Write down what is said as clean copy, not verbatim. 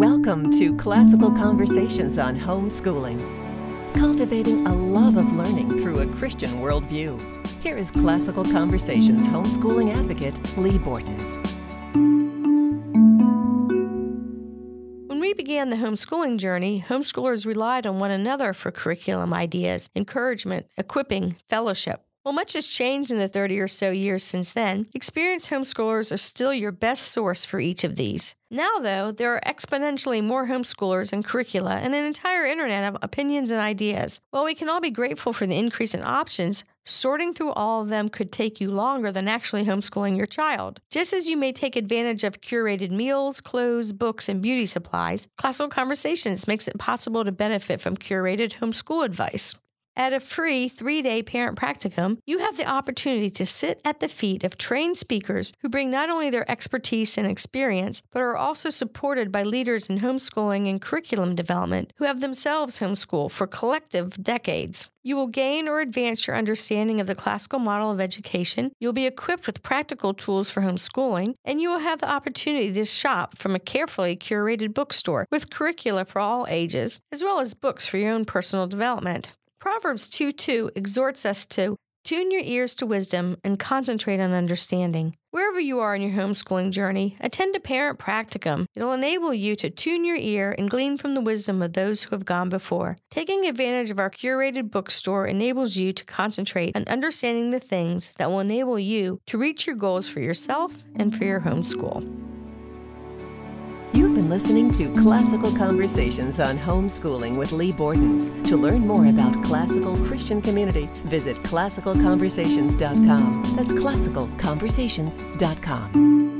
Welcome to Classical Conversations on Homeschooling, cultivating a love of learning through a Christian worldview. Here is Classical Conversations homeschooling advocate, Lee Bortons. When we began the homeschooling journey, homeschoolers relied on one another for curriculum ideas, encouragement, equipping, fellowship. While much has changed in the 30 or so years since then, experienced homeschoolers are still your best source for each of these. Now, though, there are exponentially more homeschoolers and curricula and an entire internet of opinions and ideas. While we can all be grateful for the increase in options, sorting through all of them could take you longer than actually homeschooling your child. Just as you may take advantage of curated meals, clothes, books, and beauty supplies, Classical Conversations makes it possible to benefit from curated homeschool advice. At a free 3-day parent practicum, you have the opportunity to sit at the feet of trained speakers who bring not only their expertise and experience, but are also supported by leaders in homeschooling and curriculum development who have themselves homeschooled for collective decades. You will gain or advance your understanding of the classical model of education, you'll be equipped with practical tools for homeschooling, and you will have the opportunity to shop from a carefully curated bookstore with curricula for all ages, as well as books for your own personal development. Proverbs 2:2 exhorts us to tune your ears to wisdom and concentrate on understanding. Wherever you are in your homeschooling journey, attend a parent practicum. It'll enable you to tune your ear and glean from the wisdom of those who have gone before. Taking advantage of our curated bookstore enables you to concentrate on understanding the things that will enable you to reach your goals for yourself and for your homeschool. You've been listening to Classical Conversations on Homeschooling with Lee Bortons. To learn more about classical Christian community, visit classicalconversations.com. That's classicalconversations.com.